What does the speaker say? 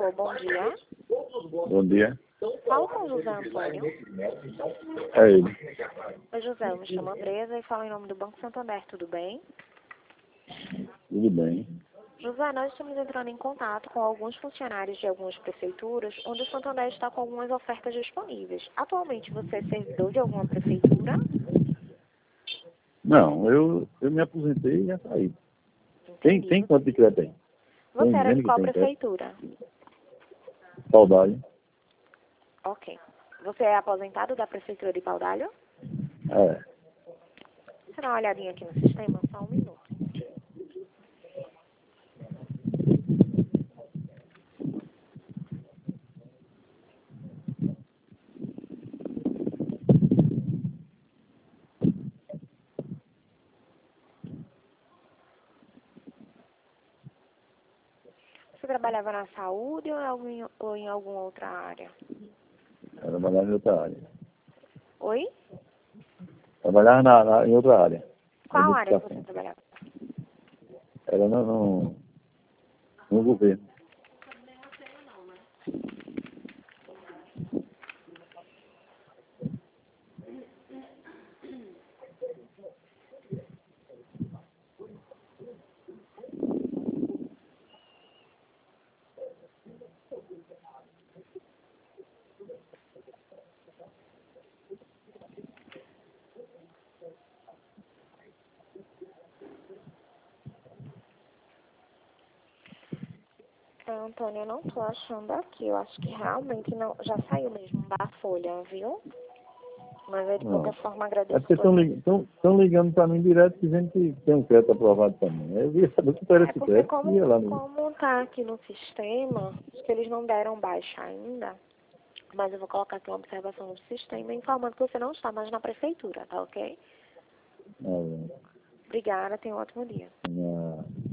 Alô, bom dia. Bom dia. Falo com o José Antônio. É ele. Oi, José, eu me chamo Andresa e falo em nome do Banco Santander, tudo bem? Tudo bem. José, nós estamos entrando em contato com alguns funcionários de algumas prefeituras, onde o Santander está com algumas ofertas disponíveis. Atualmente, você é servidor de alguma prefeitura? Não, eu me aposentei e já saí. Entendi. Tem quanto de crédito aí? Tem Você era de dizendo que qual tem crédito? prefeitura? Saudade. Ok. Você é aposentado da prefeitura de Paudalho? É. Deixa eu dar uma olhadinha aqui no sistema, só um minuto. Você trabalhava na saúde ou em alguma outra área? Trabalhava em outra área. Oi? Trabalhava em outra área. Qual Na área que você educação. trabalhava? Era no governo. Antônio, eu não tô achando aqui. Eu acho que realmente não. Já saiu mesmo da folha, viu? Mas aí, de Não. qualquer forma, É agradeço porque você. estão ligando para mim direto dizendo que tem um crédito aprovado também. Eu ia saber o que era É esse porque crédito e ia lá no... como tá aqui no sistema, acho que eles não deram baixa ainda. Mas eu vou colocar aqui uma observação no sistema informando que você não está mais na prefeitura, tá ok? na, Obrigada, tenha um ótimo dia. na